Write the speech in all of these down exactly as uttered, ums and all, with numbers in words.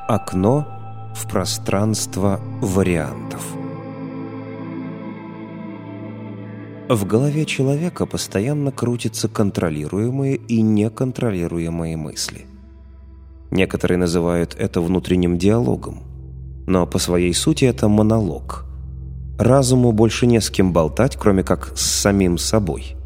окно в пространство вариантов. В голове человека постоянно крутятся контролируемые и неконтролируемые мысли. Некоторые называют это внутренним диалогом, но по своей сути это монолог. Разуму больше не с кем болтать, кроме как с самим собой.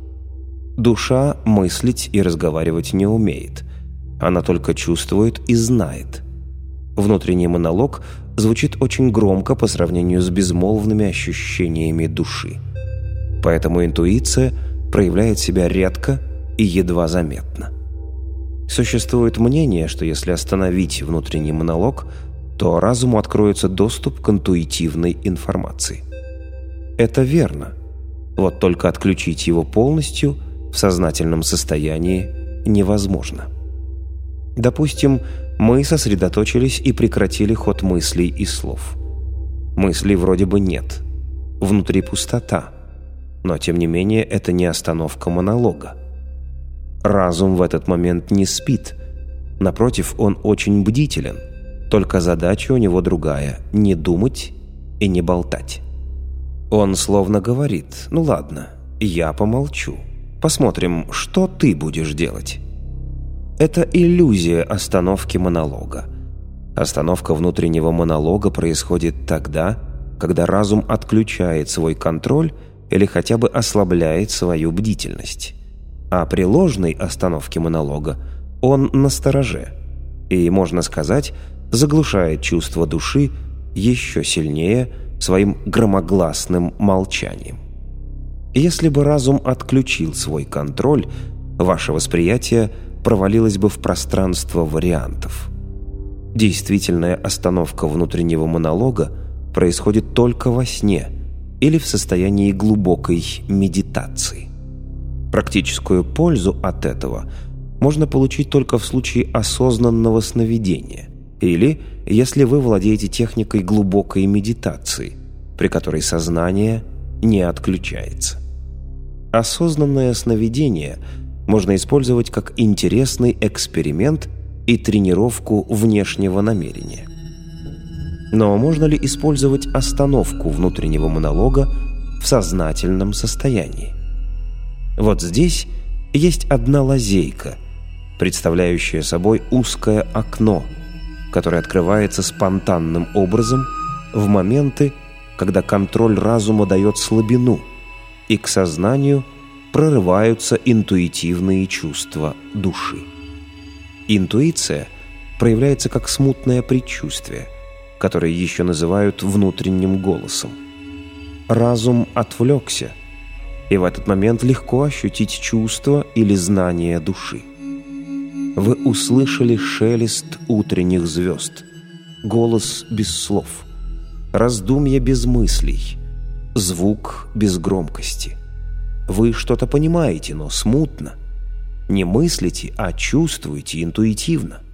Душа мыслить и разговаривать не умеет. Она только чувствует и знает. Внутренний монолог звучит очень громко по сравнению с безмолвными ощущениями души. Поэтому интуиция проявляет себя редко и едва заметно. Существует мнение, что если остановить внутренний монолог, то разуму откроется доступ к интуитивной информации. Это верно. Вот только отключить его полностью в сознательном состоянии невозможно. Допустим, мы сосредоточились и прекратили ход мыслей и слов. Мыслей вроде бы нет. Внутри пустота. Но, тем не менее, это не остановка монолога. Разум в этот момент не спит. Напротив, он очень бдителен. Только задача у него другая – не думать и не болтать. Он словно говорит: «Ну ладно, я помолчу. Посмотрим, что ты будешь делать». Это иллюзия остановки монолога. Остановка внутреннего монолога происходит тогда, когда разум отключает свой контроль или хотя бы ослабляет свою бдительность. А при ложной остановке монолога он настороже и, можно сказать, заглушает чувство души еще сильнее своим громогласным молчанием. Если бы разум отключил свой контроль, ваше восприятие провалилось бы в пространство вариантов. Действительная остановка внутреннего монолога происходит только во сне или в состоянии глубокой медитации. Практическую пользу от этого можно получить только в случае осознанного сновидения или если вы владеете техникой глубокой медитации, при которой сознание не отключается. Осознанное сновидение можно использовать как интересный эксперимент и тренировку внешнего намерения. Но можно ли использовать остановку внутреннего монолога в сознательном состоянии? Вот здесь есть одна лазейка, представляющая собой узкое окно, которое открывается спонтанным образом в моменты, когда контроль разума дает слабину, и к сознанию прорываются интуитивные чувства души. Интуиция проявляется как смутное предчувствие, которое еще называют внутренним голосом. Разум отвлекся, и в этот момент легко ощутить чувство или знание души. Вы услышали шелест утренних звезд, голос без слов, раздумья без мыслей, звук без громкости. Вы что-то понимаете, но смутно. Не мыслите, а чувствуете интуитивно.